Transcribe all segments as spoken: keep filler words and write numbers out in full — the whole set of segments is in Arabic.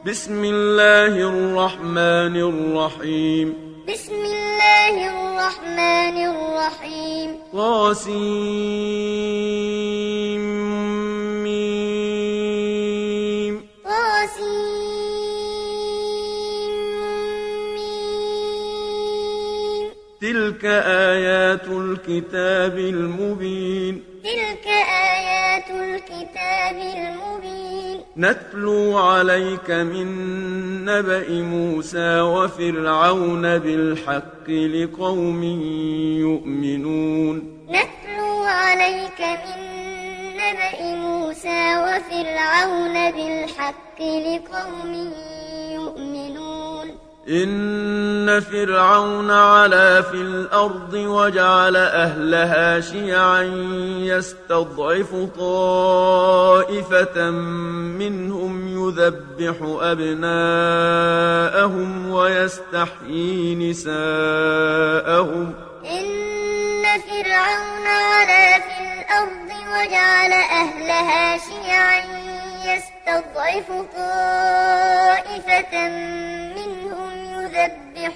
بسم الله الرحمن الرحيم بسم الله الرحمن الرحيم طاسيم طاسيم تلك آيات الكتاب المبين تلك آيات الكتاب المبين نتلو عليك من نبأ موسى وفرعون بالحق لقوم يؤمنون نتلو عليك من نبأ موسى وفرعون بالحق لقوم يؤمنون إن فرعون علا في الأرض وجعل أهلها شيعا يستضعف طائفة منهم يذبح أبناءهم ويستحيي نساءهم إن فرعون علا في الأرض وجعل أهلها شيعا يستضعف طائفة منهم يذبح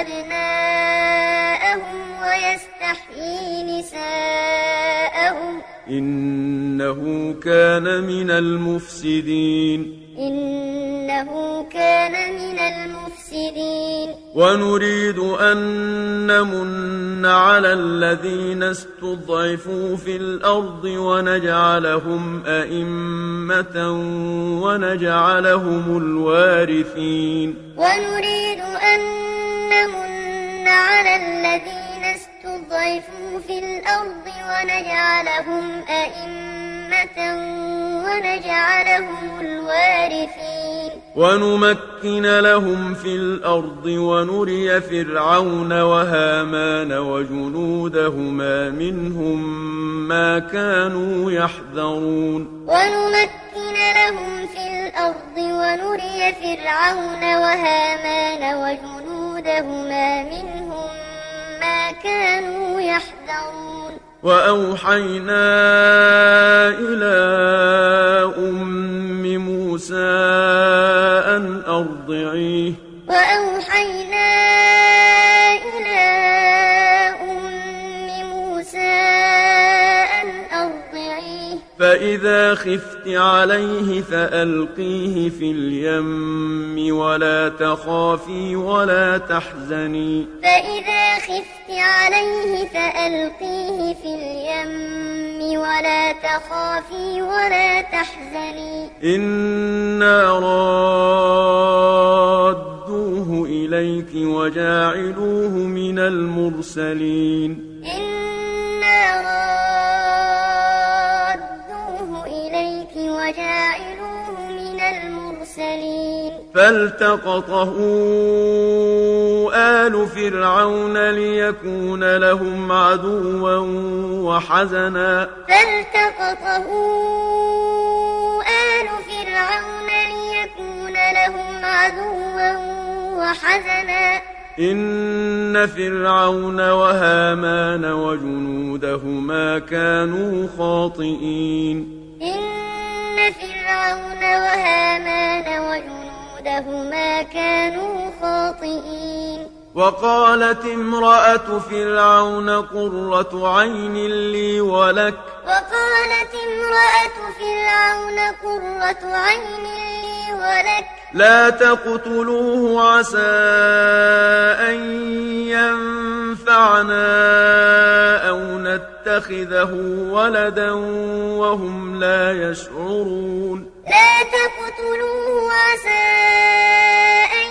أبناءهم ويستحيي نساءهم إنه كان من المفسدين إنه كان من المفسدين ونريد أن نمن على الذين استضعفوا في الأرض ونجعلهم أئمة ونجعلهم الوارثين ونريد أن نمن على الذين استضعفوا في الأرض ونجعلهم أئمة ونجعلهم الوارثين ونمكن لهم في الأرض ونري فرعون وهامان وجنودهما منهم ما كانوا يحذرون ونمكن لهم في الأرض ونري فرعون وهامان وجنودهما منهم ما كانوا يحذرون وأوحينا إلى أم موسى أن أرضعيه وأوحينا إلى أم موسى أن أرضعيه فإذا خفت عليه فألقيه في اليم ولا تخافي ولا تحزني فإذا خفت عليه فألقيه في اليم ولا تخافي ولا تحزني إنا رادوه إليك وجاعلوه من المرسلين إنا رادوه إليك وجاعلوه من المرسلين فالتقطه آل فرعون ليكون لهم عدوا وحزنا فالتقطه آل فرعون ليكون لهم عدوا وحزنا إن فرعون وهامان وجنودهما كانوا خاطئين إن فرعون وهامان وجنودهما كانوا خاطئين وقالت امرأة فرعون قرة عين لي ولك وقالت امرأة فرعون قرة عين لي ولك لا تقتلوه عسى أن ينفعنا أو نتخذه ولدا وهم لا يشعرون لا تقتلوه عسى أن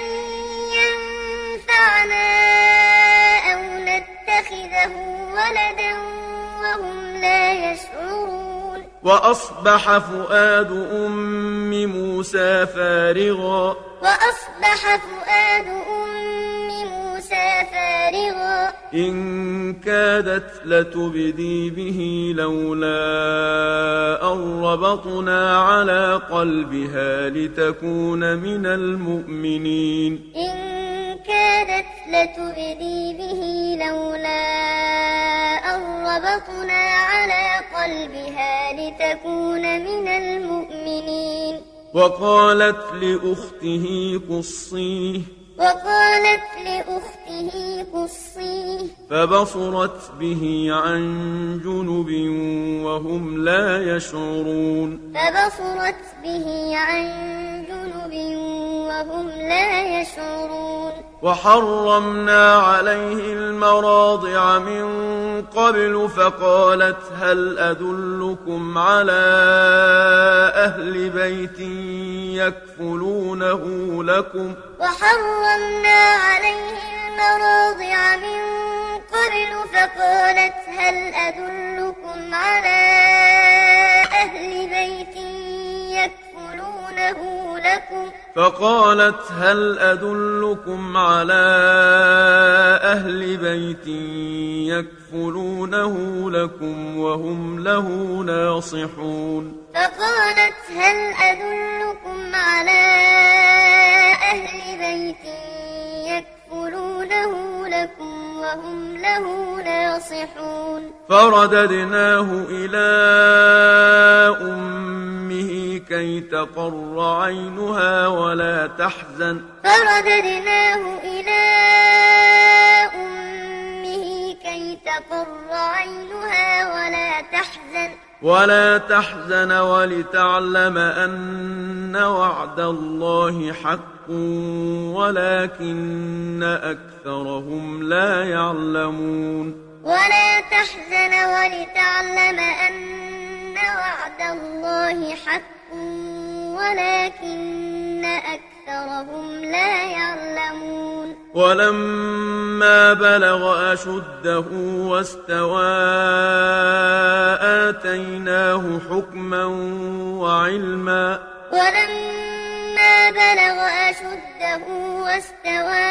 ينفعنا أو نتخذه ولدا وهم لا يشعرون وأصبح فؤاد أم موسى فارغا وأصبح فؤاد أم موسى فارغا إن كادت لتبدي به لولا أن ربطنا على قلبها لتكون من المؤمنين إن كادت لتبدي به لولا أن ربطنا على قلبها لتكون من المؤمنين وقالت لأخته قصيه وقالت لأخته قصيه فبصرت به عن جنب وهم لا يشعرون فبصرت به عن جنب وهم لا يشعرون وحرمنا عليه المراضع من قبل فقالت هل أدلكم على أهل بيت يكفلونه لكم وحرمنا عليه المراضع من قبل فقالت هل أدلكم على أهل بيت يكفلونه لكم فقالت هل أدلكم على أهل بيت يكفلونه لكم وهم له ناصحون فقالت هل أدلكم على أهل بيت يكفلونه لكم وهم له ناصحون فرددناه إلى أمه كي تقر عينها ولا تحزن فرددناه إلى أمه كي تقر عينها ولا تحزن ولا تحزن ولتعلم أن وعد الله حق ولكن أكثرهم لا يعلمون ولا تحزن ولتعلم أن وعد الله حق ولكن أكثرهم لا يعلمون ولما بلغ أشده واستوى آتيناه حكما وعلما ولما بلغ أشده واستوى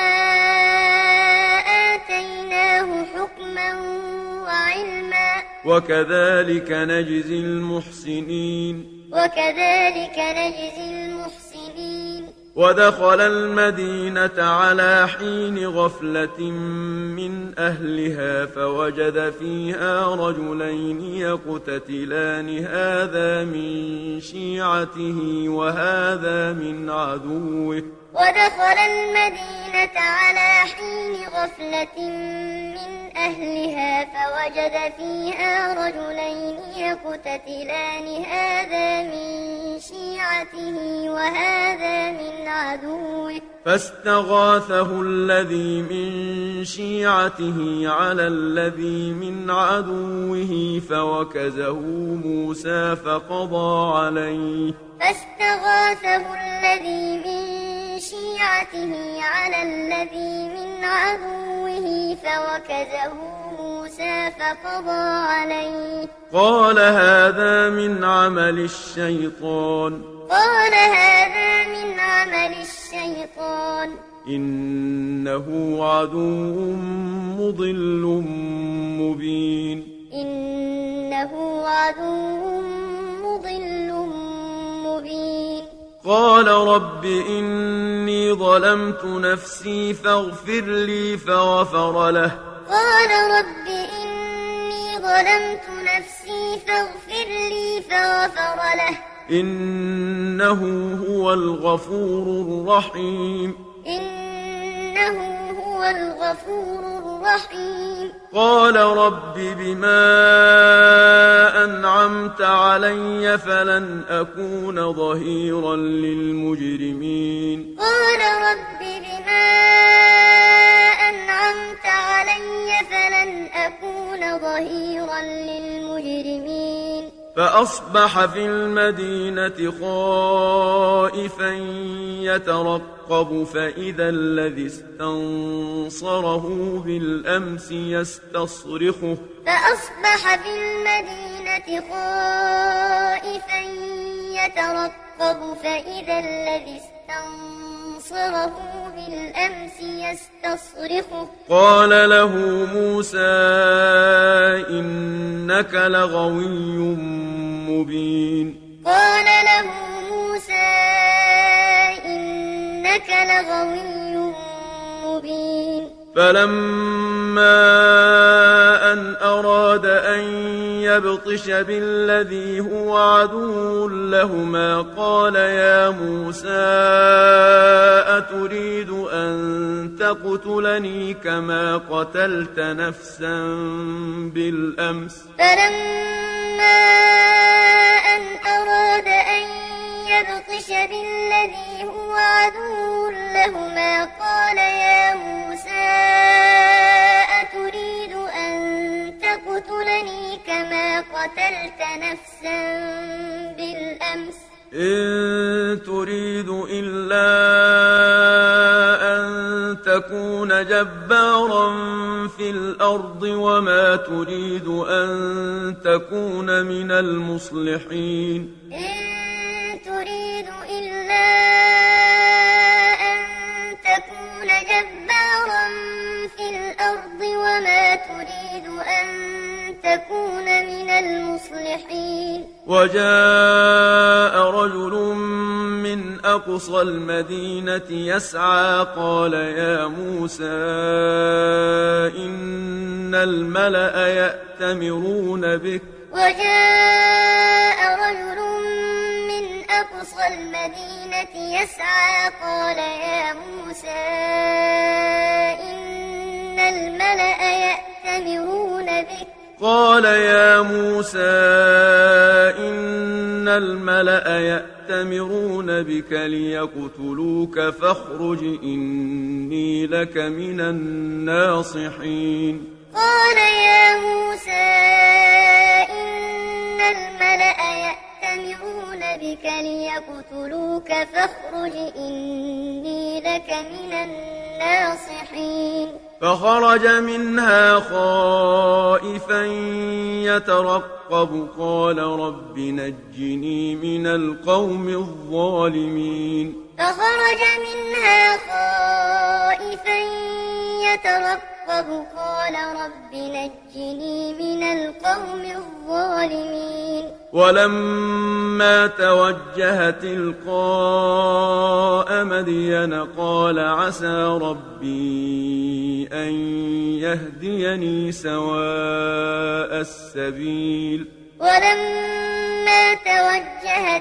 آتيناه حكما وعلما وكذلك نجزي المحسنين وكذلك نجزي المحسنين ودخل المدينة على حين غفلة من أهلها فوجد فيها رجلين يقتتلان هذا من شيعته وهذا من عدوه ودخل المدينة على حين غفلة من أهلها فوجد فيها رجلين يقتتلان هذا من شيعته وهذا من عدوه فاستغاثه الذي من شيعته على الذي من عدوه فوكزه موسى فقضى عليه فاستغاثه الذي من شيعته على الذي من عدوه فوكزه موسى فقضى عليه قال هذا من عمل الشيطان قال هذا من عمل الشيطان إنه عدو مضل مبين إنه عدو مضل مبين قال رب إني ظلمت نفسي فاغفر لي فغفر له قال رب إني ظلمت نفسي فاغفر لي فغفر له إنه هو الغفور الرحيم إنه هو الغفور الرحيم قال رب بما أنعمت علي فلن أكون ظهيرا للمجرمين قال رب بما أنعمت علي فلن أكون ظهيرا للمجرمين فأصبح في المدينة خائفا يترقب فإذا الذي استنصره بالأمس يستصرخه فأصبح في المدينة خائفا يترقب فإذا الذي استنصره بالأمس يستصرخه قال له موسى إنك لغوي مبين قال له موسى إنك لغوي مبين فلما أن أراد أن يبطش بالذي هو عدو لهما قال يا موسى أتريد أن تقتلني كما قتلت نفسا بالأمس فلما أن أراد أن يبطش بالذي هو عدو لهما قال يا موسى أتريد أن تقتلني كما قتلت نفسا بالأمس إن تريد إلا أن تكون جبارا في الأرض وما تريد أن تكون من المصلحين إن تريد إلا أن تكون جبارا في الأرض وما تريد أن تكون من المصلحين وجاء رجل من أقصى المدينة يسعى قال يا موسى إن الملأ يأتمرون بك وجاء رجل من أقصى المدينة يسعى قال يا موسى إن الملأ يأتمرون بك قال يا موسى إن الملأ يأتمرون بك ليقتلوك فاخرج إني لك من الناصحين قال يا موسى إن الملأ يأتمرون بك ليقتلوك فاخرج إني لك من الناصحين فخرج منها خائفا يترقب قال رب نجني من القوم الظالمين فخرج منها خائفا يترقب قال رب نجني من القوم الظالمين ولما توجه تلقاء مدين قال عسى ربي أن يهديني سواء السبيل ولما توجه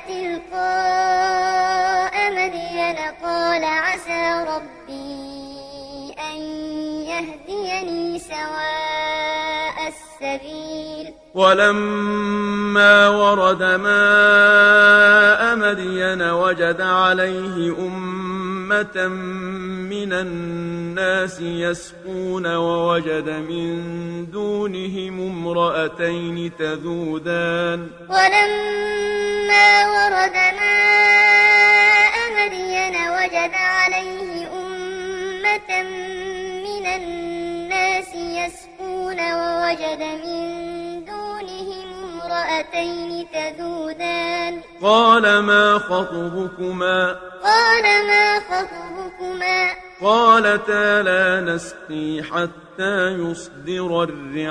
تلقاء مدين قال عسى ربي أن يهديني سواء السبيل ولما ورد ماء مدين وجد عليه أمة من الناس يسقون ووجد من دونهم امرأتين تذودان ولما ورد ماء مدين وجد عليه أمة من الناس يسقون ووجد من دونهم امرأتين تذودان قال ما خطبكما قال ما خطبكما قالتا لا نسقي حتى يصدر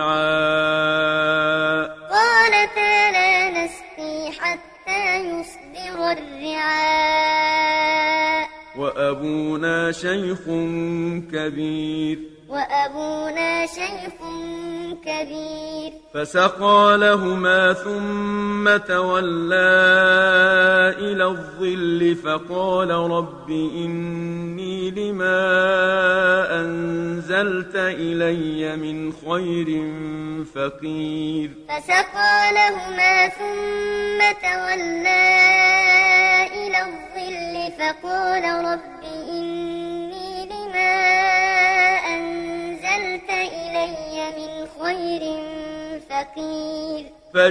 الرعاء قالتا لا نسقي حتى يصدر الرعاء وأبونا شيخ كبير وأبونا شيخ كبير فسقى لهما ثم تولى إلى الظل فقال رب إني لما أنزلت إلي من خير فقير فسقى لهما ثم تولى إلى الظل فقال رب إني لما أنزلت إلي من خير فقير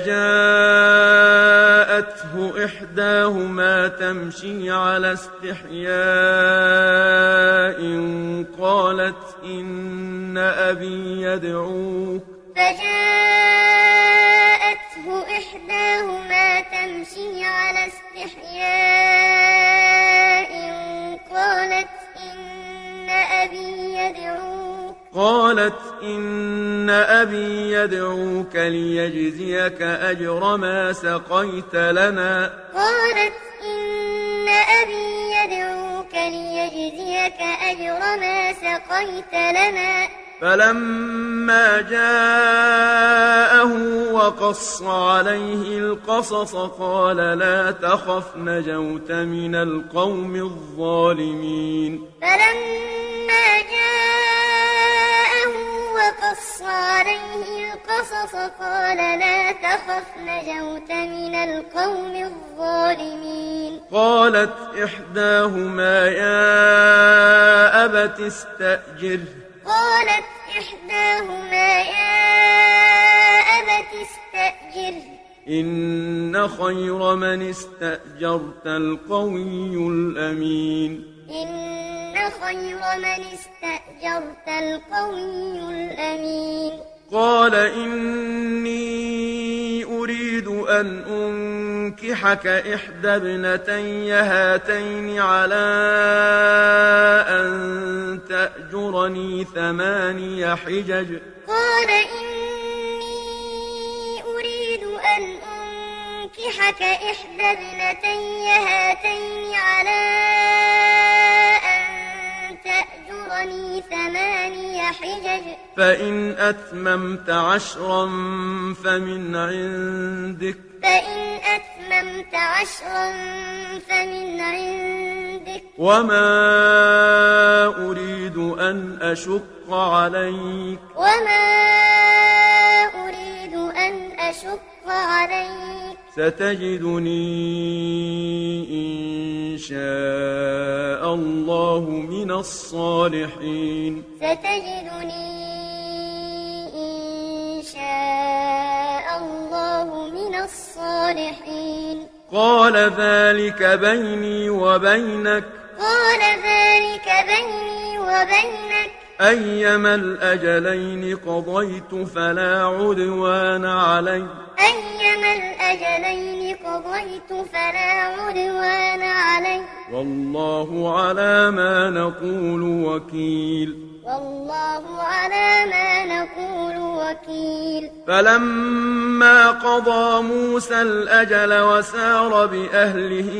فجاءته إحداهما تمشي على استحياء قالت إن أبي يدعوك فجاءته إحداهما تمشي على استحياء قالت إن أبي يدعوك قالت إن أبي يدعوك ليجزيك أجر ما سقيت لنا قالت إن أبي يدعوك ليجزيك أجر ما سقيت لنا فلما جاءه وقص عليه القصص قال لا تخف نجوت من القوم الظالمين فلما جاءه وقص عليه القصص قال لا تخف نجوت من القوم الظالمين قالت إحداهما يا أبت استأجره قالت إحداهما يا أبت استأجره إن خير من استأجرت القوي الأمين إن خير من استأجرت القوي الأمين قال إني أريد أن أنكحك إحدى ابنتي هاتين على أن تأجرني ثماني حجج قال إني أريد أن أنكحك إحدى ابنتي هاتين على أن تأجرني ثماني حجج فإن أتممت عشرا فمن عندك فإن أتممت عشرا فمن عندك وما أريد أن أشق عليك وما أريد أن أشق عليك ستجدني إن شاء الله من الصالحين ستجدني إن شاء الله من الصالحين قال ذلك بيني وبينك قال ذلك بيني وبينك أيما الأجلين قضيت فلا عدوان علي أيما الأجلين قضيت فلا عدوان علي والله على ما نقول وكيل والله على ما نقول وكيل فلما قضى موسى الأجل وسار بأهله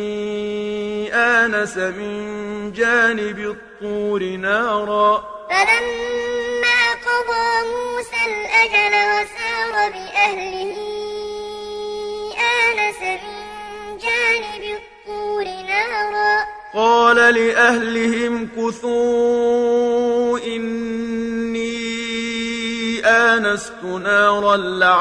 آنس من جانب الطور نارا فلما قضى موسى الأجل وسار بأهله آنس من جانب الطور نارا قال لأهلهم كثوا إني آنست نارا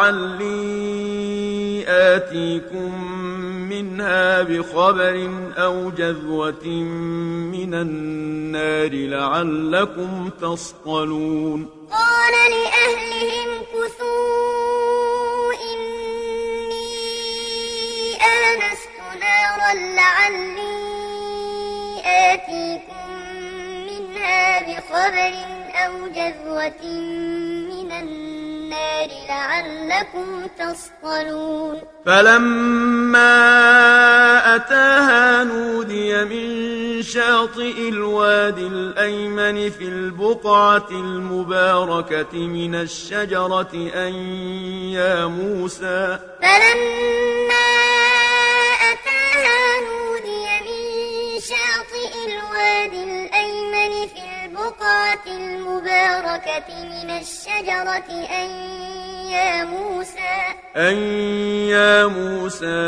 لعلي آتيكم منها بخبر أو جذوة من النار لعلكم تصطلون قال لأهلهم كثوا إني آنست نارا لعلي آتيكم منها بخبر أو جذوة من النار لعلكم تصطلون فلما أتاها نودي من شاطئ الوادي الأيمن في البقعة المباركة من الشجرة أن يا موسى فلما أتاها نودي من شاطئ الوادي الأيمن في البقعة المباركة من الشجرة أن يا موسى أن يا موسى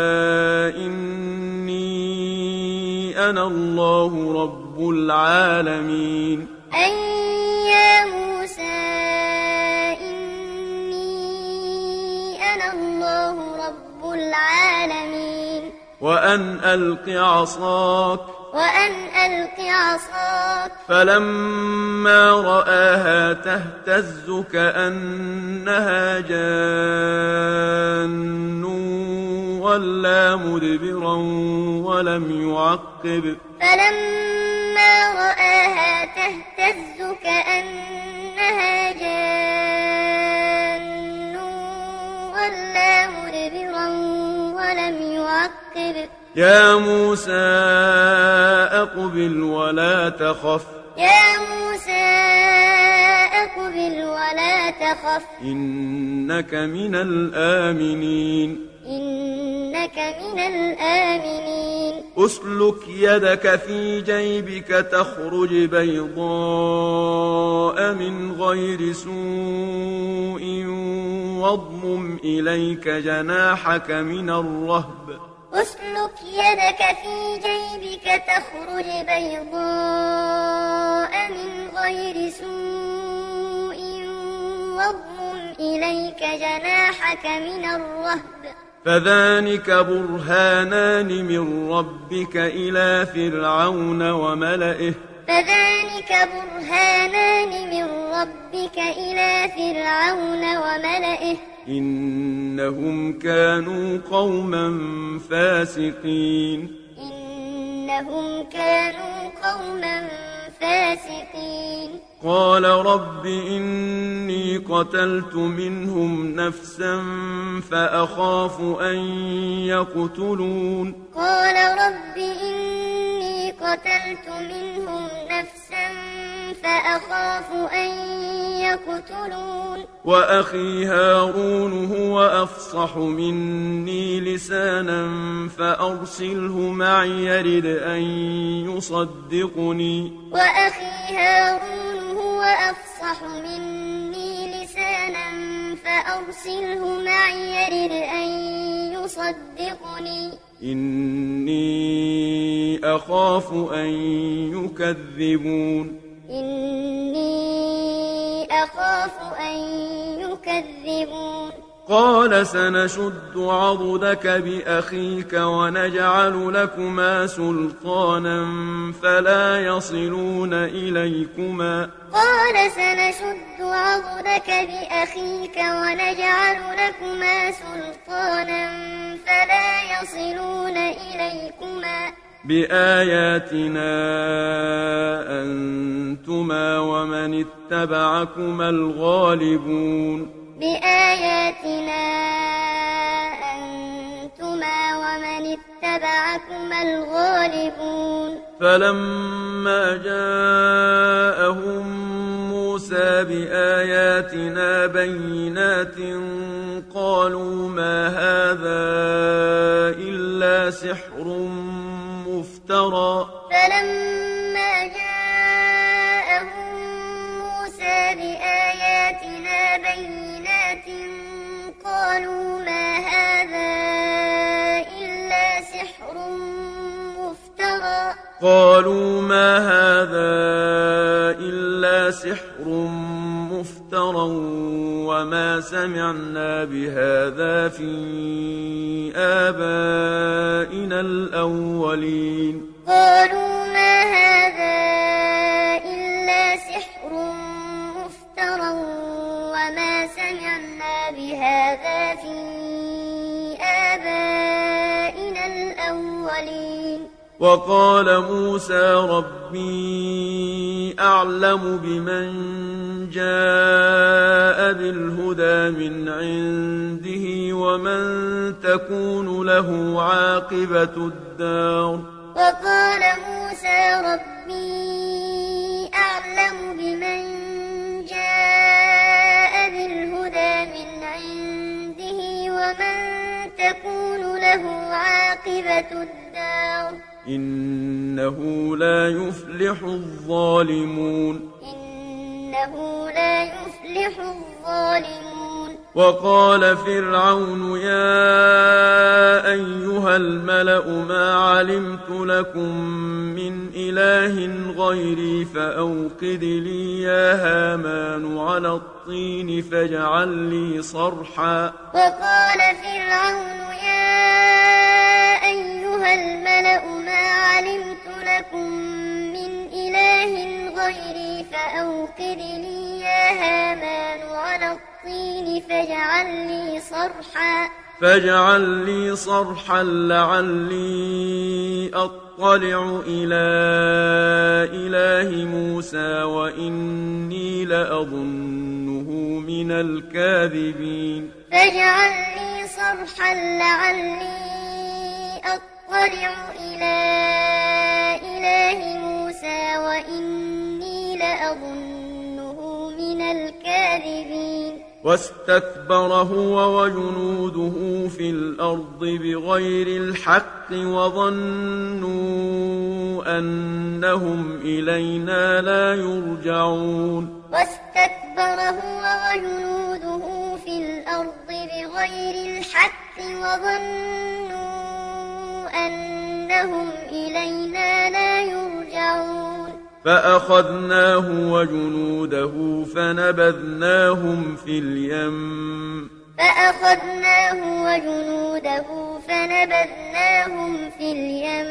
إني أنا الله رب العالمين أن يا موسى إني أنا الله رب العالمين وأن ألق عصاك وأن ألق عصاك فلما رآها تهتز كأنها جان ولا مدبرا ولم يعقب فلما رآها تهتز كأنها جان ولا مدبرا ولم يعقب يا موسى أقبل ولا تخف يا موسى أقبل ولا تخف إنك من الآمنين إنك من الآمنين أسلك يدك في جيبك تخرج بيضاء من غير سوء واضمم إليك جناحك من الرهب أسلك يدك في جيبك تخرج بيضاء من غير سوء واضمم إليك جناحك من الرهب فذلك برهانان من ربك إلى فرعون وملئه فذلك برهانان من ربك إلى فرعون وملئه إنهم كانوا قوما فاسقين إنهم كانوا قوما فاسقين قال رب إني قتلت منهم نفسا فأخاف أن يقتلون قال رب إني قتلت منهم نفسا فأخاف أن يقتلون وأخي هارون هو أفصح مني لسانا فأرسله معي يرد أن يصدقني وأخي هارون هو أفصح مني لسانا فأرسله معي يرد أن يصدقني إني أخاف أن يكذبون إني أخاف أن يكذبون قال سنشد عضدك بأخيك ونجعل لكما سلطانا فلا يصلون إليكما قال سنشد عضدك بأخيك ونجعل لكما سلطانا فلا يصلون إليكما بآياتنا أنتما ومن اتبعكما الغالبون بآياتنا أنتما ومن اتبعكما الغالبون فلما جاءهم موسى بآياتنا بينات قالوا ما هذا إلا سحر مفترى فلما جاءهم موسى بآياتنا بينات قالوا ما هذا إلا سحر مفترى قالوا ما هذا إلا سحر مفترى وما سمعنا بهذا في آبائنا الأولين قالوا ما هذا إلا سحر مفترى وما سمعنا بهذا في آبائنا الأولين وقال موسى ربي أعلم بمن جاء بالهدى من عنده ومن تكون له عاقبة الدار وقال موسى ربي أعلم بمن جاء بالهدى من عنده ومن تكون له عاقبة الدار إنه لا يفلح الظالمون إنه لا يفلح الظالمون وقال فرعون يا أيها الملأ ما علمت لكم من إله غيري فأوقد لي يا هامان على الطين فاجعل لي صرحا وقال فرعون يا أيها الملأ ما علمت لكم من إله غيري فأوقد لي يا هامان على الطين فاجعل لي صرحا فاجعل لي صرحا لعلي أطلع إلى إله موسى وإني لأظنه من الكاذبين فاجعل لي صرحا لعلي أطلع إلى إله موسى وإني لأظنه من الكاذبين واستكبر هو وجنوده في الأرض بغير الحق وظنوا أنهم إلينا لا يرجعون واستكبر هو وجنوده في الأرض بغير الحق وظنوا أنهم إلينا لا يرجعون فأخذناه وجنوده فنبذناهم في اليم فأخذناه وجنوده فنبذناهم في اليم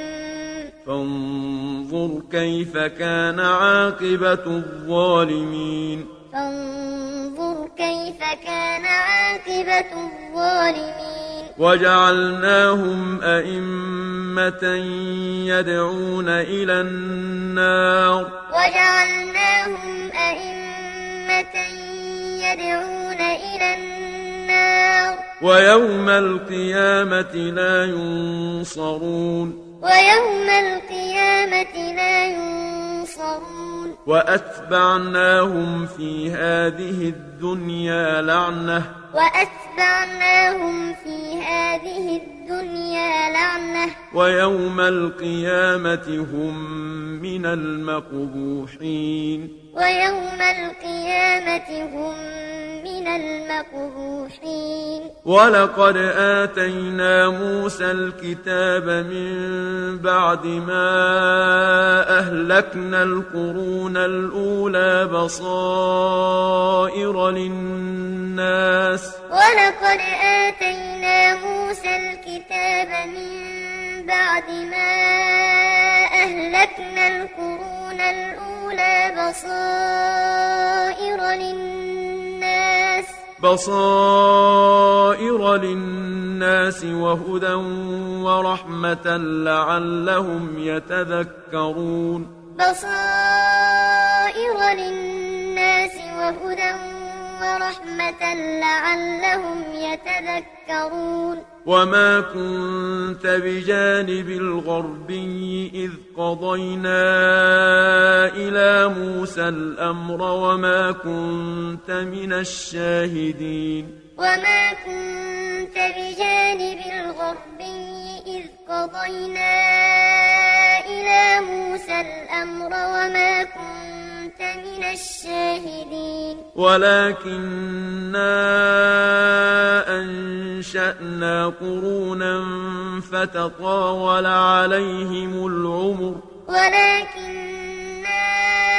فانظر كيف كان عاقبة الظالمين فانظر كيف كان عاقبة الظالمين وجعلناهم أئمة يدعون إلى النار وجعلناهم أئمة يدعون إلى النار ويوم القيامة لا ينصرون ويوم القيامة لا ينصرون وأتبعناهم في هذه الدنيا لعنة وأتبعناهم في هذه الدنيا لعنة ويوم القيامة هم من المقبوحين ويوم القيامة هم من المقبوحين ولقد آتينا موسى الكتاب من بعد ما أهلكنا القرون الأولى بصائر للناس ولقد آتينا موسى الكتاب من بعد ما أهلكنا القرون الأولى بصائر للناس بصائر للناس وهدى ورحمة لعلهم يتذكرون بصائر للناس وهدى ورحمة لعلهم يتذكرون وما كنت بجانب الغربي إذ قضينا إلى موسى الأمر وما كنت من الشاهدين وما كنت بجانب الغربي إذ قضينا إلى موسى الأمر وما كنت من الشاهدين ولكننا أنشأنا قرونا فتطاول عليهم العمر ولكننا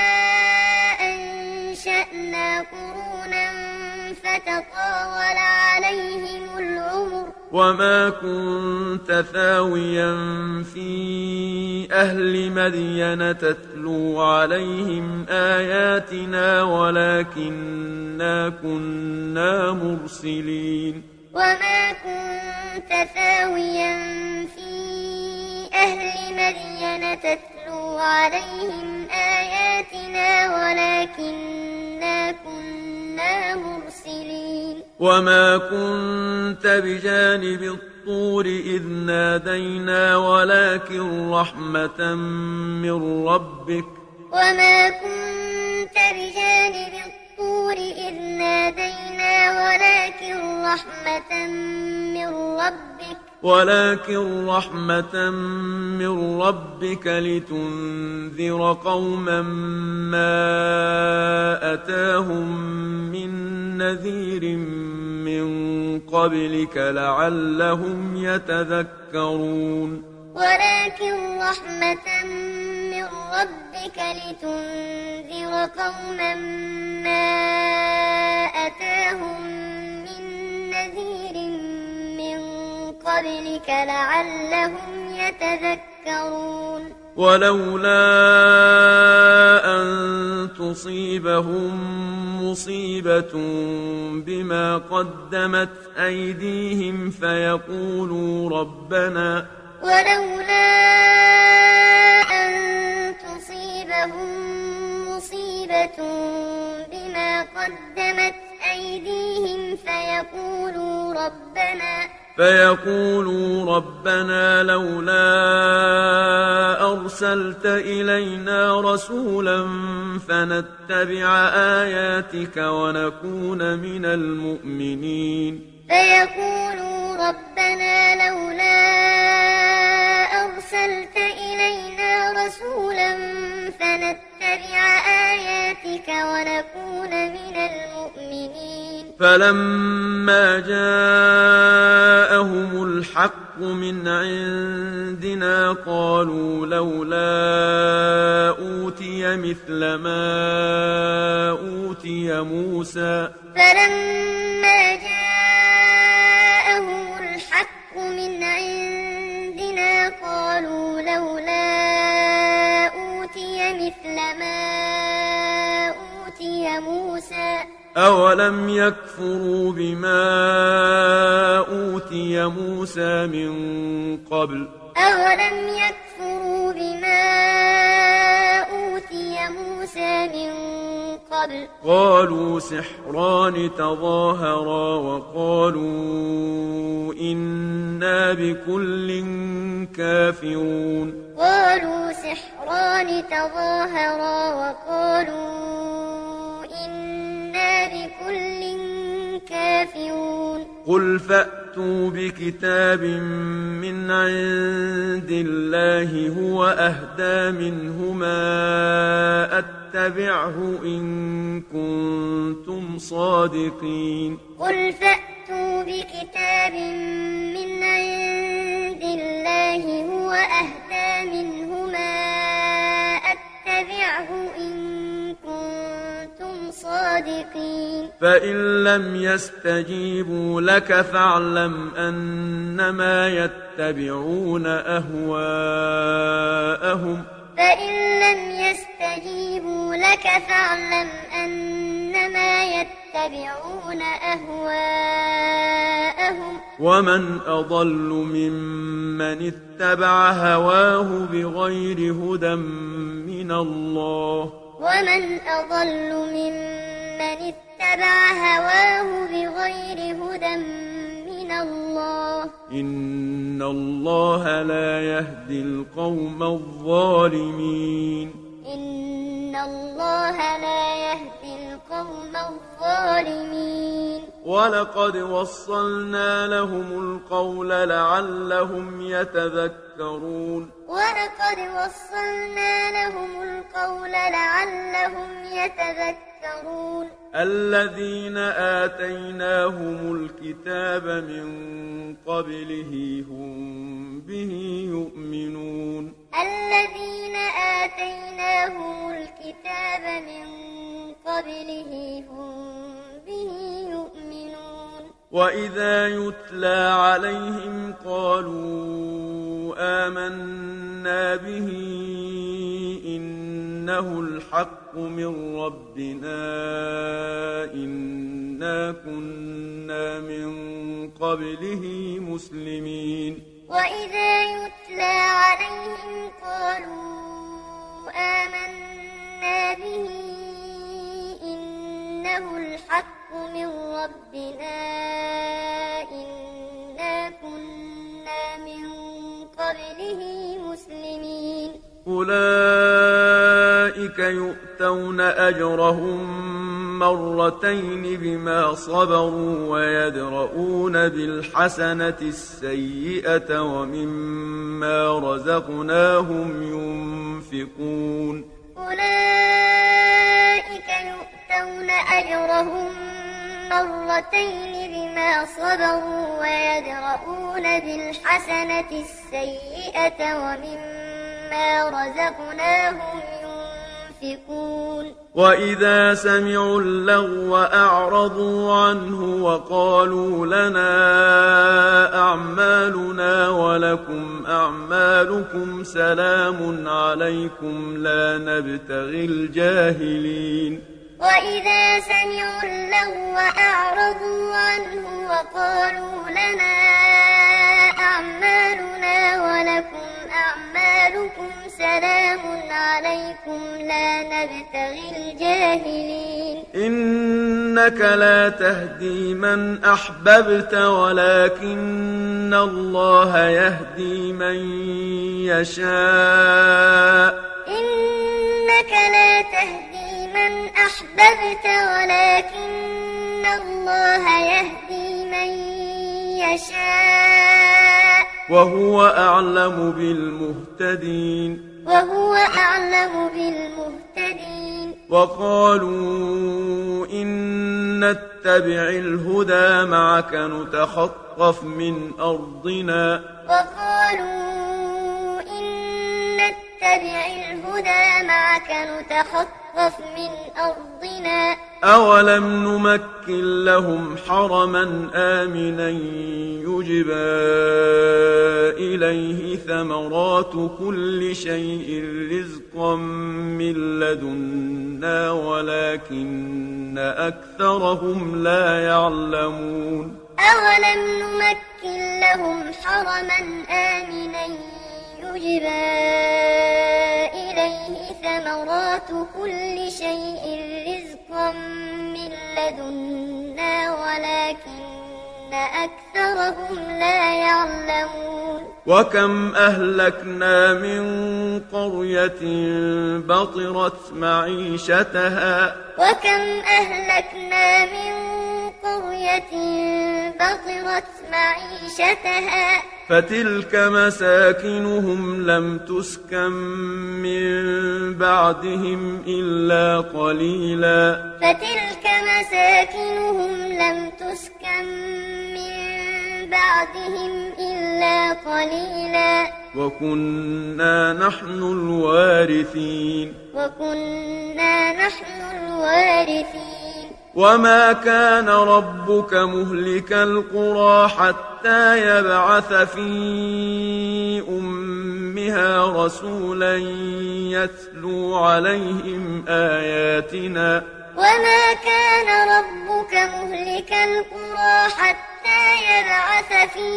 أنشأنا قرونا فتطاول عليهم العمر وما كنت ثاويا في أهل مدين تتلو عليهم آياتنا ولكننا كنا مرسلين وما كنت ثاويا في أهل مدين تتلو عليهم آياتنا ولكننا كنا مرسلين وما كنت بجانب الطور إذ نادينا ولكن رحمة من ربك وما كنت بجانب الطور إذ نادينا ولكن رحمة من ربك ولكن رحمة من ربك لتنذر قوما ما أتاهم من نذير من قبلك لعلهم يتذكرون ولكن رحمة من ربك لتنذر قوما ما أتاهم من نذير من قبلك لعلهم يتذكرون ولولا أن تصيبهم مصيبة بما قدمت أيديهم فيقولوا ربنا ولولا أن تصيبهم مصيبة بما قدمت أيديهم فيقولوا ربنا فيقولوا ربنا لولا أرسلت إلينا رسولا فنتبع آياتك ونكون من المؤمنين فيقولوا ربنا لولا أرسلت إلينا رسولا فنتبع آياتك ونكون من المؤمنين فلما جاءهم الحق من عندنا قالوا لولا أوتي مثل ما أوتي موسى فلما جاءهم الحق من عندنا قالوا لولا أوتي مثل ما أوتي موسى أولم يكفروا بما أوتي موسى من قبل أولم يكفروا بما أوتي موسى من قبل قالوا سحران تظاهرا وقالوا إنا بكل كافرون قالوا سحران تظاهرا وقالوا إنا بكل كافرون قل فأتوا بكتاب من عند الله هو أهدى منهما أتبعه إن كنتم صادقين قل فأتوا بكتاب من عند الله هو أهدى منهما أتبعه إن كنتم صادقين فإن لم يستجيبوا لك فاعلم أنما يتبعون أهواءهم فإن لم يستجيبوا لك فاعلم أنما يتبعون أهواءهم ومن أضل ممن اتبع هواه بغير هدى من الله ومن أضل ممن اتبع هواه بغير هدى من الله إن الله لا يهدي القوم الظالمين إن الله لا يهدي القوم الظالمين ولقد وصلنا لهم القول لعلهم يتذكرون ولقد وصلنا لهم القول لعلهم يتذكرون الذين آتيناهم الكتاب من قبله هم به يؤمنون الذين آتيناهم الكتاب من قبله هم به يؤمنون وإذا يتلى عليهم قالوا آمنا به إنه الحق من ربنا إنا كنا من قبله مسلمين وإذا يتلى عليهم قالوا آمنا به إنه الحق من ربنا إنا كنا من قبله مسلمين أولئك يؤتون أجرهم مرتين بما صبروا ويدرؤون بالحسنة السيئة ومما رزقناهم ينفقون أولئك يؤتون أجرهم مرتين بما صبروا ويدرؤون بالحسنة السيئة ومما رزقناهم ينفقون وإذا سمعوا اللغو أعرضوا عنه وقالوا لنا أعمالنا ولكم أعمالكم سلام عليكم لا نبتغي الجاهلين وإذا سمعوا اللغو أعرضوا عنه وقالوا لنا أعمالنا ولكم أعمالكم سلام عليكم لا نبتغي الجاهلين إن إنك لا تهدي من أحببت ولكن الله يهدي من يشاء إنك لا تهدي من أحببت ولكن الله يهدي من يشاء وهو أعلم بالمهتدين وهو أعلم بالمهتدين وقالوا إن نتبع الهدى معك نتخطف من أرضنا وقالوا إن نتبع الهدى معك نتخطف من أرضنا أولم نمكن لهم حرما آمنا يجبى إليه ثمرات كل شيء رزقا من لدنا ولكن أكثرهم لا يعلمون أولم نمكن لهم حرما آمنا يجبى إليه ثمرات كل شيء رزقا من لدنا ولكن أكثرهم لا يعلمون وكم أهلكنا من قرية بطرت معيشتها وكم أهلكنا من قرية بطرت معيشتها فتلك مساكنهم لم تسكن من بعدهم إلا قليلا فتلك مساكنهم لم تسكن من بعدهم إلا قليلا وكنا نحن الوارثين وكنا نحن الوارثين وما كان ربك مهلك القرى حتى يبعث في أمها رسولا يتلو عليهم آياتنا وما كان ربك مهلك القرى حتى يبعث في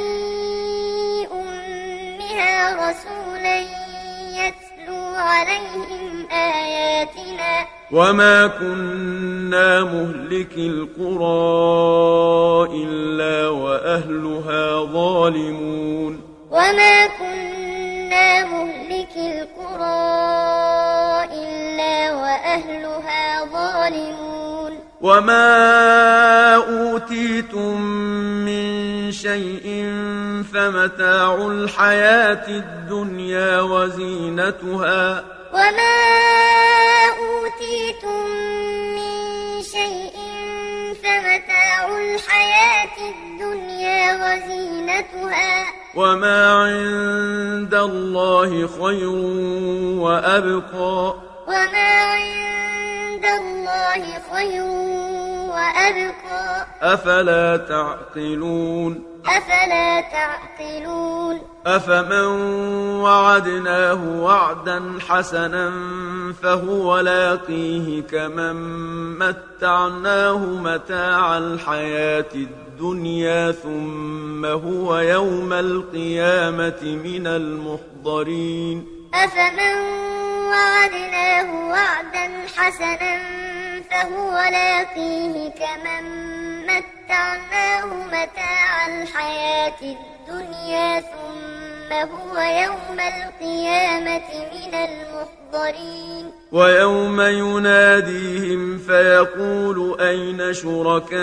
أمها رسولا يتلو عليهم آياتنا وما كنا مهلك القرى إلا وأهلها ظالمون وما كنا مهلك القرى إلا وأهلها ظالمون وما أوتيتم من شيء فمتاع الحياة الدنيا وزينتها وما أوتيتم من شيء فمتاع الحياة الدنيا وزينتها وما عند الله خير وأبقى وما عند الله خير وأبقى أفلا تعقلون أفلا تعقلون أفمن وعدناه وعدا حسنا فهو لاقيه كمن متعناه متاع الحياة الدنيا ثم هو يوم القيامة من المحضرين أفمن وعدناه وعدا حسنا فهو لاقيه كمن متعناه متاع الحياة الدنيا ثم هو يوم القيامة من المحضرين ويوم يناديهم فيقول أين شركائي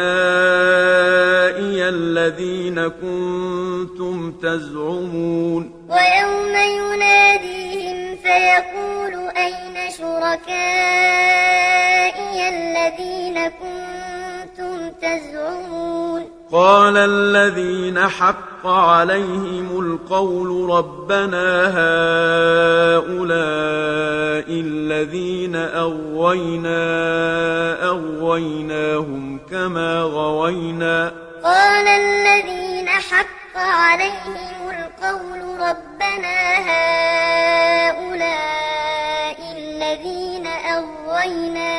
الذين كنتم تزعمون ويوم يناديهم فيقول أين شركائي الذين كنتم تزعمون قال الذين حق عليهم القول ربنا هؤلاء الذين أغوينا أغويناهم كما غوينا قال الذين حق عليهم القول ربنا هؤلاء الذين أغوينا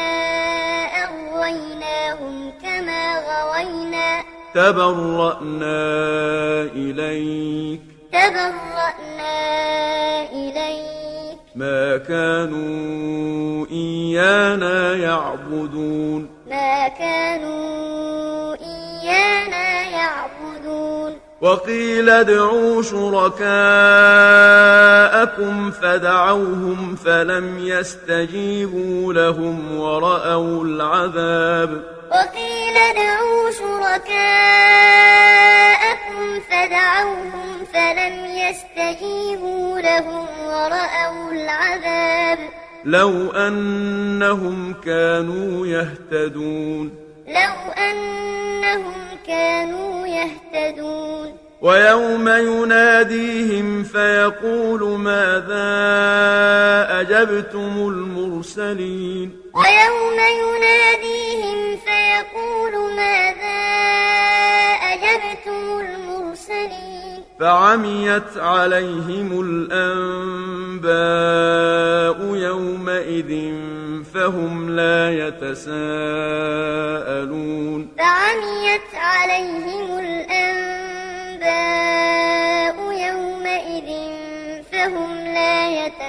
أغويناهم كما غوينا تبرأنا إليك تبرأنا إليك ما كانوا إيانا يعبدون ما ما كانوا إيانا يعبدون وقيل ادعوا شركاءكم فدعوهم فلم يستجيبوا لهم ورأوا العذاب وقيل ادعوا شركاءكم فدعوهم فلم يستجيبوا لهم ورأوا العذاب لو أنهم كانوا يهتدون لو أنهم كانوا يهتدون ويوم يناديهم فيقول ماذا أجبتم المرسلين ويوم يناديهم فيقول ماذا أجبتم المرسلين فعميت عليهم الأنباء يومئذ فهم لا يتساءلون فعميت عليهم الأنباء يومئذ فهم لا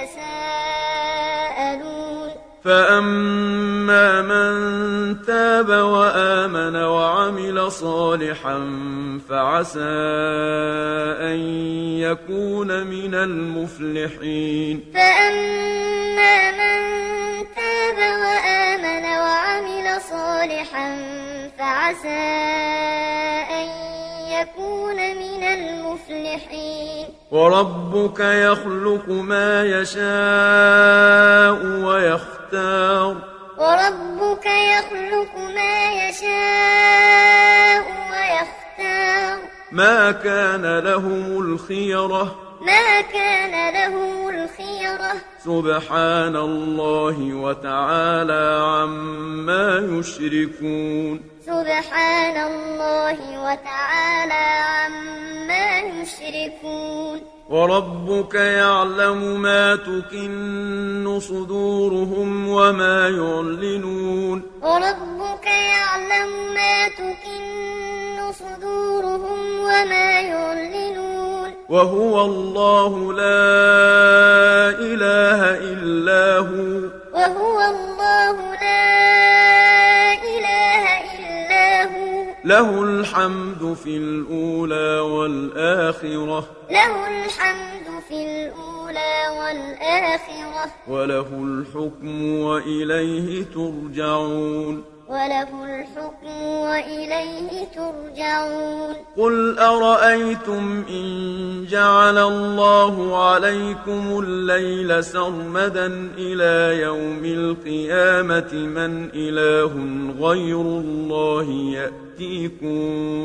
يتساءلون فأما من تاب وآمن وعمل صالحا فعسى أن يكون من المفلحين فأما من تاب وآمن وعمل صالحا فعسى أن يكون من المفلحين وربك يخلق ما يشاء ويختار وربك يخلق ما يشاء ويختار ما كان لهم الخيرة ما كان لهم الخيرة سبحان الله وتعالى عما يشركون سبحان الله وتعالى عما يشركون وربك يعلم ما تكن صدورهم وما يعلنون وربك يعلم ما تكن صدورهم وما يعلنون وهو الله لا إله إلا هو وهو الله لا إله إلا هو له الحمد في الأولى والآخرة له الحمد في الأولى والآخرة وله الحكم وإليه ترجعون وله الحكم وإليه ترجعون قل أرأيتم إن جعل الله عليكم الليل سرمدا إلى يوم القيامة من إله غير الله يأتيكم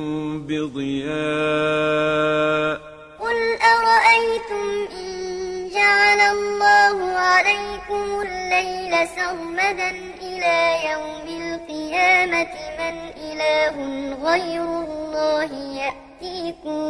بضياء قل أرأيتم إن جعل الله عليكم الليل سرمدا إلى يوم القيامة من إله غير الله يأتيكم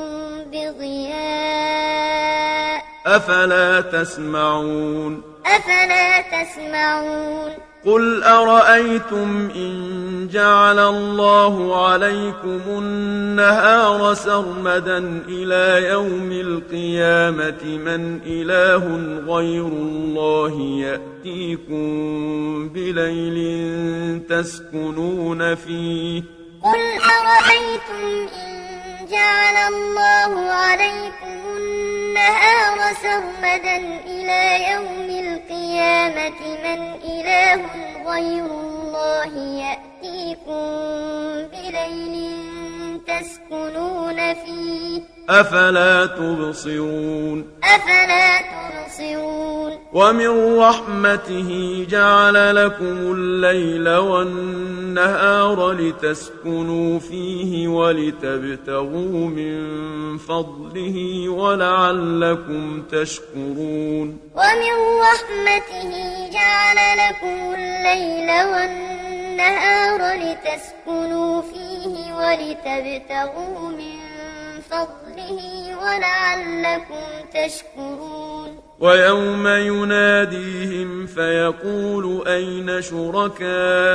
بضياء أفلا تسمعون أفلا تسمعون قل أرأيتم إن جعل الله عليكم النهار سرمدا إلى يوم القيامة من إله غير الله يأتيكم بليل تسكنون فيه قل أرأيتم إن جعل الله عليكم النهار سرمدا إلى يوم القيامة من إله غير الله يأتيكم بليل تسكنون فيه أفلا تبصرون أفلا تبصرون ومن رحمته جعل لكم الليل والنهار لتسكنوا فيه ولتبتغوا من فضله ولعلكم تشكرون ومن رحمته جعل لكم الليل والنهار لتسكنوا فيه ولتبتغوا من فضله ولعلكم تشكرون ويوم يناديهم فيقول أين شركائي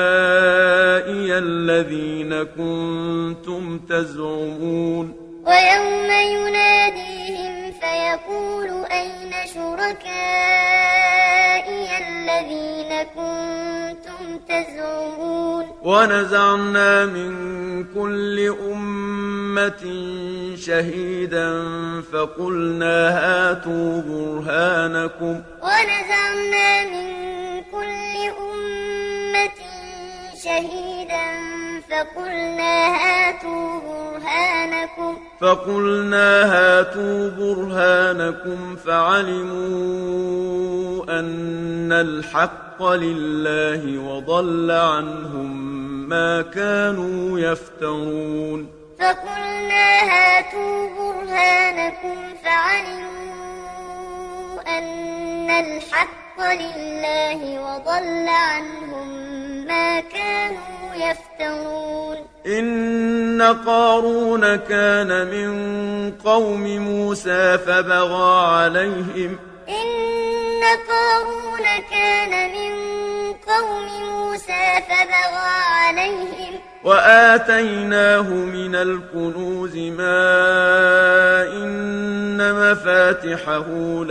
الذين كنتم تزعمون ويوم يناديهم فيقول أين شركائي الذين كنتم كنتم تزعمون ونزعنا من كل أمة شهيدا فقلنا هاتوا برهانكم ونزعنا من كل أمة شهيدا فقلنا هاتوا برهانكم فقلنا هاتوا برهانكم فعلموا أن الحق لله وضل عنهم ما كانوا يفترون فقلنا هاتوا برهانكم فعلموا أن الحق لله وضل عنهم ما كانوا يفترون إن قارون كان من قوم موسى فبغى عليهم إن قارون كان من قوم موسى فبغى عليهم وآتيناه من الكنوز ما إن مفاتحه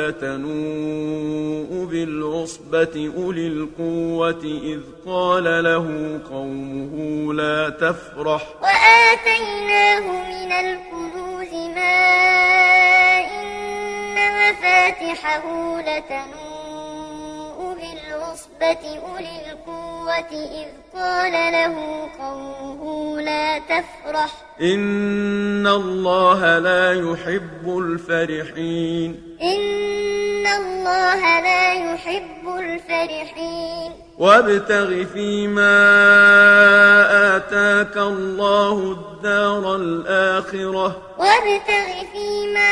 لتنوء بالعصبة أولي القوة إذ قال له قومه لا تفرح وآتيناه من الكنوز ما إن مفاتحه لتنوء بالعصبة أولي القوة إذ قال له قومه لا تفرح إن الله لا يحب الفرحين إن الله لا يحب الفرحين وابتغ فيما آتاك الله الدار الآخرة وابتغ فيما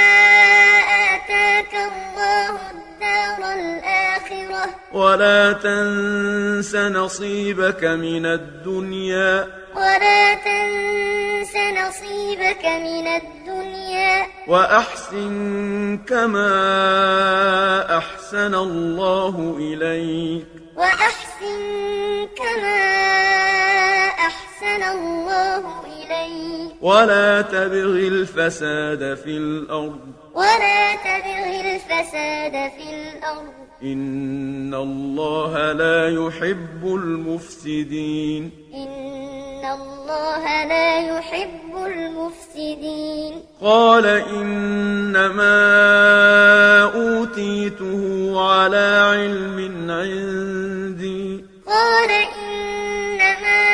آتاك الله الدار الآخرة ولا تنس نصيبك من الدنيا ولا تنس نصيبك من الدنيا وأحسن كما أحسن الله إليك وأحسن كما أحسن الله إليك ولا تبغ الفساد في الأرض ولا تبغ الفساد في الأرض إن الله لا يحب المفسدين إن الله لا يحب المفسدين قال إنما أوتيته على علم عندي قال إنما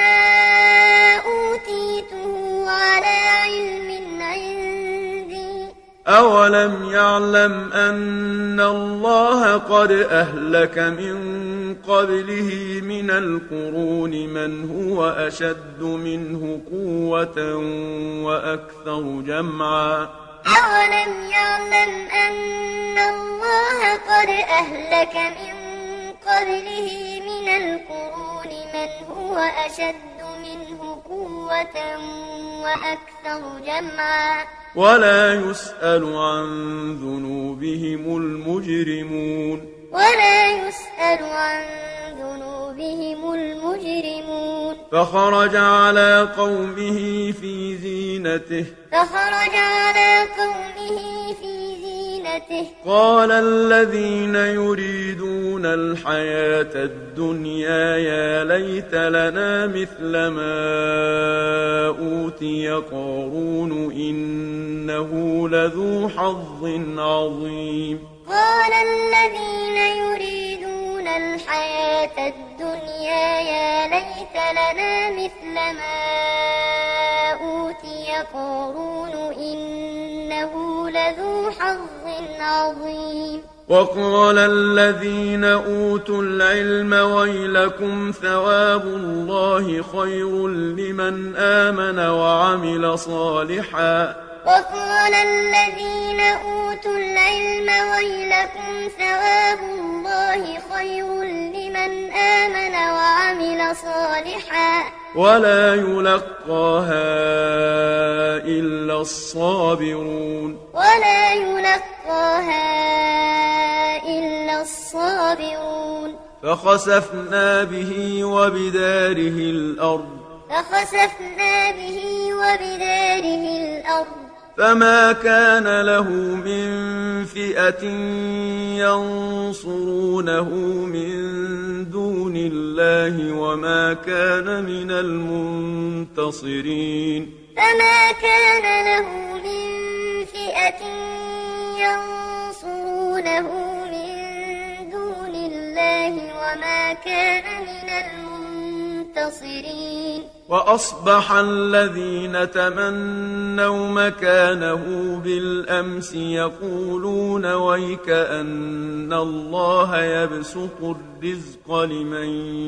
أوتيته على علم عندي أولم يعلم أن الله قد أهلك من قبله من القرون من هو أشد منه قوة وأكثر جمعا أولم يعلم أن الله قد أهلك من قبله من القرون من هو أشد منه قوة وأكثر جمعا ولا يسأل عن ذنوبهم المجرمون ولا يسأل عن ذنوبهم المجرمون فخرج على قومه في زينته فخرج على قومه في زينته قال الذين يريدون الحياة الدنيا يا ليت لنا مثل ما أوتي قارون إنه لذو حظ عظيم قال الذين يريدون الحياة الدنيا يا ليت لنا مثل ما أوتي قارون إنه لذو حظ عظيم وقال الذين أوتوا العلم ويلكم ثواب الله خير لمن آمن وعمل صالحا وقال الذين أوتوا العلم ويلكم ثواب الله خير لمن آمن وعمل صالحا ولا يلقاها إلا الصابرون ولا يلقاها إلا الصابرون فخسفنا به وبداره الأرض فخسفنا به وبداره الأرض فما كان له من فئة ينصرونه من دون الله وما كان من المنتصرين فما كان له من فئة ينصرونه من دون الله وما كان من المنتصرين وأصبح الذين تمنوا مكانه بالأمس يقولون ويك أن الله يبسط الرزق لمن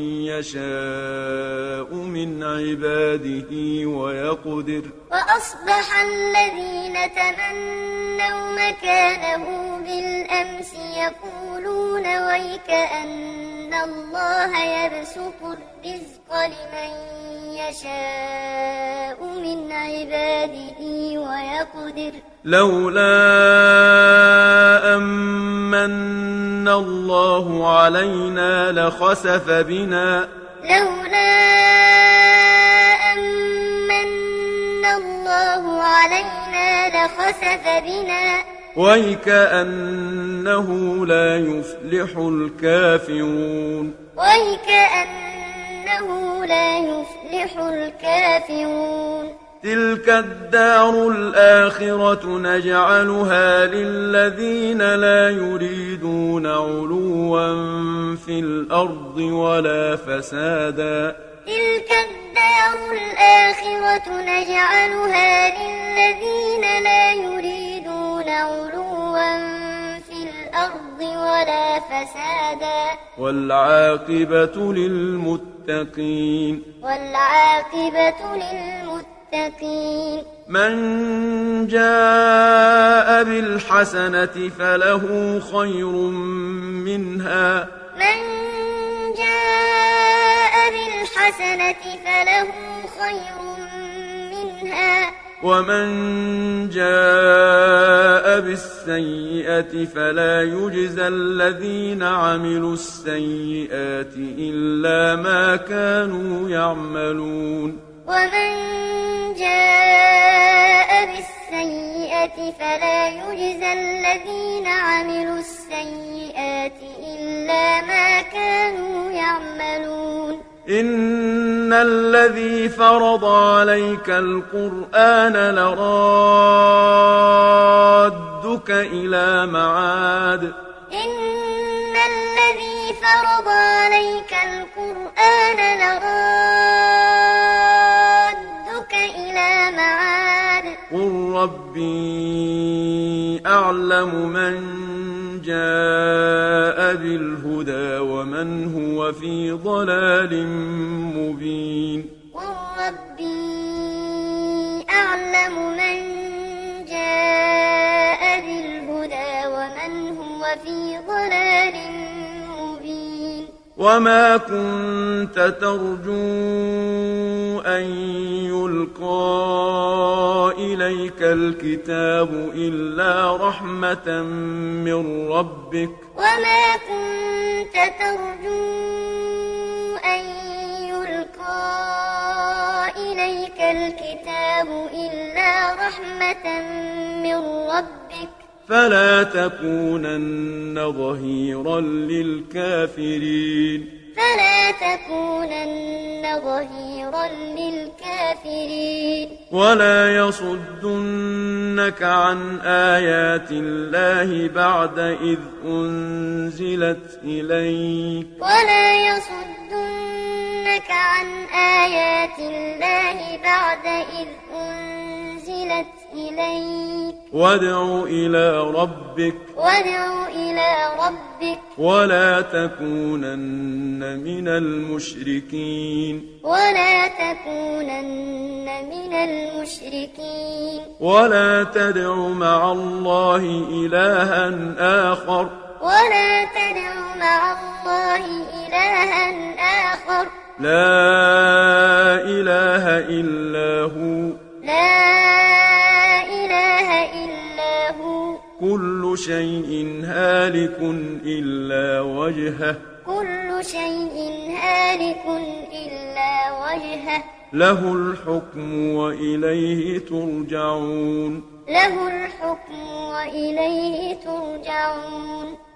يشاء من عباده ويقدر وأصبح الذين تمنوا مكانه بالأمس يقولون ويك أن الله يبسط الرزق لمن يشاء من عباده ويقدر لولا أمن الله علينا لخسف بنا لولا أمن الله علينا لخسف بنا ويكأنه لا يفلح الكافرون ويكأنه لا يفلح الكافرون تلك الدار الآخرة نجعلها للذين لا يريدون علوا في الأرض ولا فسادا تلك الدار الآخرة نجعلها للذين لا يريدون علوا في الأرض ولا فسادا والعاقبة للمتقين والعاقبة للمتقين من جاء بالحسنة فله خير منها من جاء بالحسنة فله خير منها ومن جاء بالسيئة فلا يجزى الذين عملوا السيئات إلا ما كانوا يعملون ومن جاء بالسيئة فلا يجزى الذين عملوا السيئات إلا ما كانوا يعملون إن الذي فرض عليك القرآن لرادك إلى معاد إن الذي فرض عليك القرآن لرادك إلى معاد قل ربي أعلم من جاء بالهدى ومن هو في ضلال مبين قل ربي أعلم من جاء بالهدى ومن هو في ضلال مبين وما كنت ترجو أن يلقى إليك الكتاب إلا رحمة من ربك وما كنت ترجو أن يلقى إليك الكتاب إلا رحمة من ربك فلا تكونن ظهيرا للكافرين فلا تكونن ظهيرا للكافرين ولا يصدنك عن آيات الله بعد إذ أنزلت إليك ولا يصدنك عن آيات الله بعد إذ أنزلت إليك وادع إلى ربك وادع إلى ربك ولا تكونن من المشركين ولا تكونن من المشركين ولا تدع مع الله إلها آخر ولا تدع مع الله إلها آخر لا إله إلا هو لا إله إلا هو كل شيء هالك إلا وجهه كل شيء هالك إلا وجهه له الحكم وإليه ترجعون له الحكم وإليه ترجعون